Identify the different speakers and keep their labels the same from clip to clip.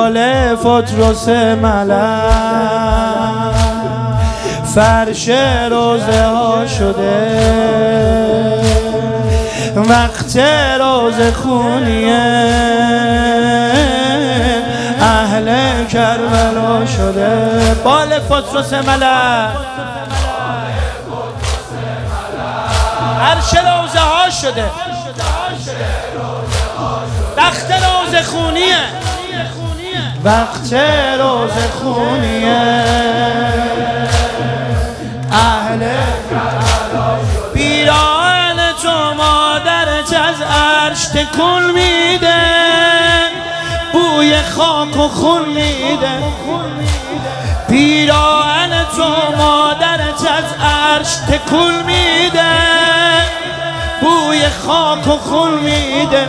Speaker 1: بال فترس ملک فرش روزه ها شده، وقت روزه خونیه اهل کربلا شده. بال فترس ملک فرش روزه ها شده، وقت روزه خونیه، وقت روزه خونیه اهل پیراهن تو مادرت از عرش تکون میده، بوی خاک و خون میده. پیراهن تو مادرت از عرش تکون میده، بوی خاک و خون میده.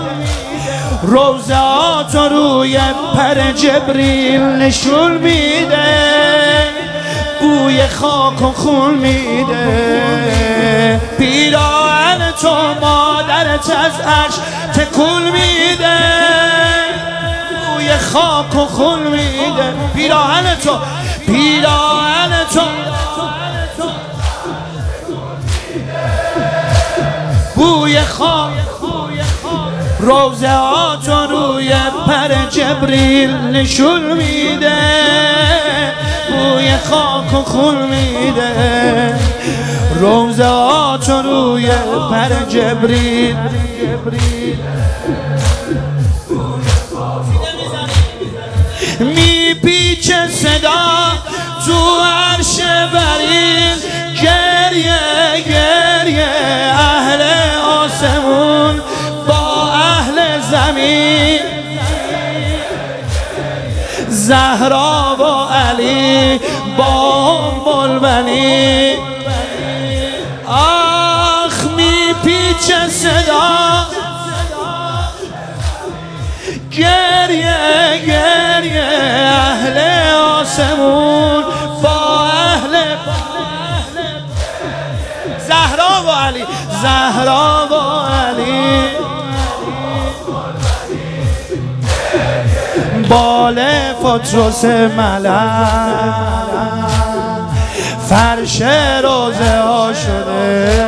Speaker 1: روزه‌هاتو روی پر جبریل نشون میده، بوی خاک و خون میده. پیراهن تو مادرت از عرش تکون میده، بوی خاک و خون میده. پیراهن تو بوی خاک. روزه‌هاتو روی پر جبریل نشون میده، بوی خاک و خون میده. روزه‌هاتو روی پر جبریل میپیچه صدا تو عرش برین، گریه گریه اهل آسمون با اهل زمین. زهرا و علی با البنین. آخ میپیچه صدا گریه گریه اهل آسمون با اهل زهرا و علی، زهرا و علی. بال فترس ملک فرش روزه ها شده،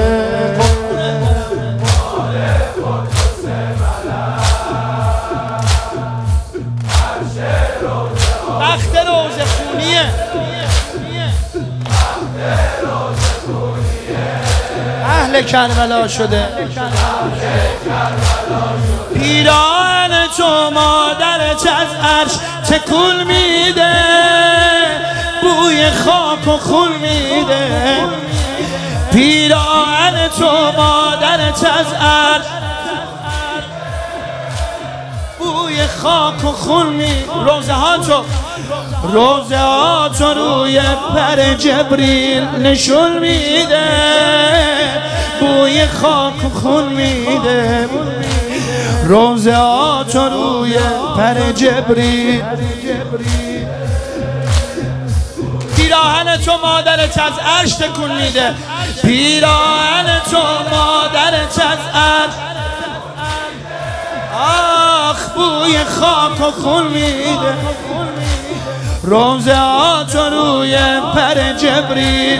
Speaker 1: وقت روزه خونیه اهل کربلا شده. پیراهن تو مادرت از عرش تکون میده، بوی خاک و خون میده. پیراهن تو مادرت از عرش بوی خاک و خون میده. روزه‌هاتو روی پر جبریل نشون میده، بوی خاک و خون میده. روزه‌هاتو روی پر جبریل. پیراهن تو مادرت از عرش تکون میده، پیراهن تو مادرت از عرش. آخ بوی خاک و خون میده. روزه‌هاتو روی پر جبریل،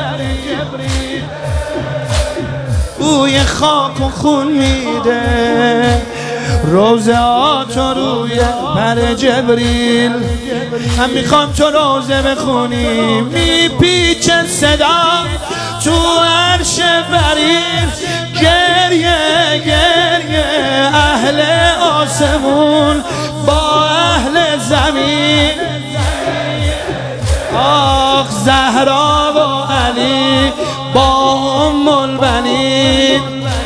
Speaker 1: بوی خاک و خون میده. روزه‌هاتو روی پر جبریل. من میخوام تو روزه بخونی. میپیچه صدا تو عرش برین، گریه گریه اهل آسمون با اهل زمین. آخ زهرا و علی با البنین.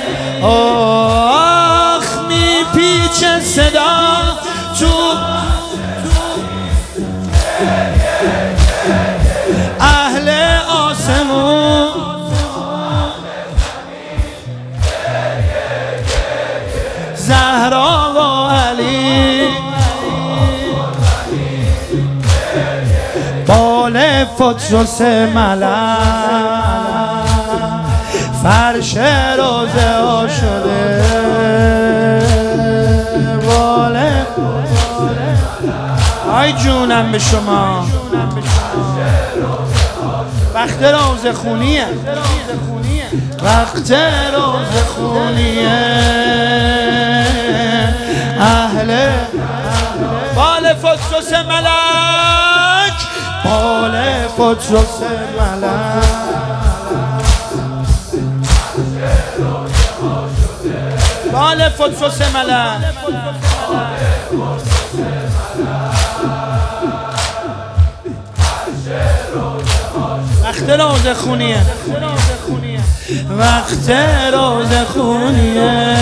Speaker 1: آخ میپیچه صدا تو اهل آسمون. زهرا و علی بال فترس ملک فرش روزه ها شده. بال آی جونم به شما. وقت روزه خونیه، وقت روزه خونیه. اهل بال فطرس ملک، بال فطرس ملک. بال فطرس ملک، وقت روزه خونیه، وقت روزه خونیه.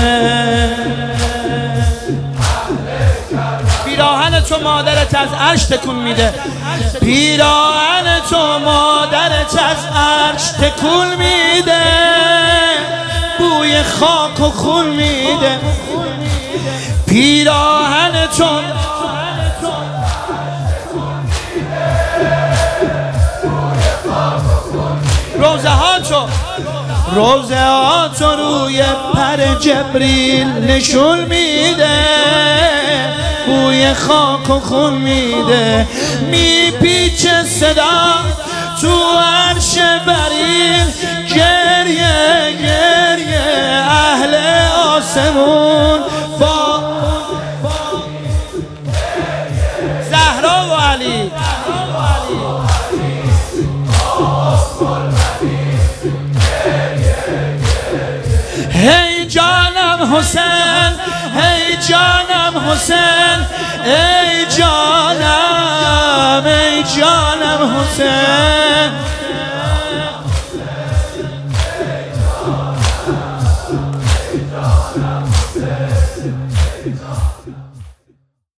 Speaker 1: پیراهن تو مادرت از عرش تکون میده، پیراهن تو مادرت از عرش تکون میده، بوی خاک و خون میده. پیراهن تو روزه ها تو روی پر جبریل نشون میده، بوی خاک و خون میده. میپیچه صدا تو عرش بریل، گریه گریه اهل آسمون با زهرا و علی. هی جانم حسین، هی جانم حسین، ای جانم، ای جانم حسین.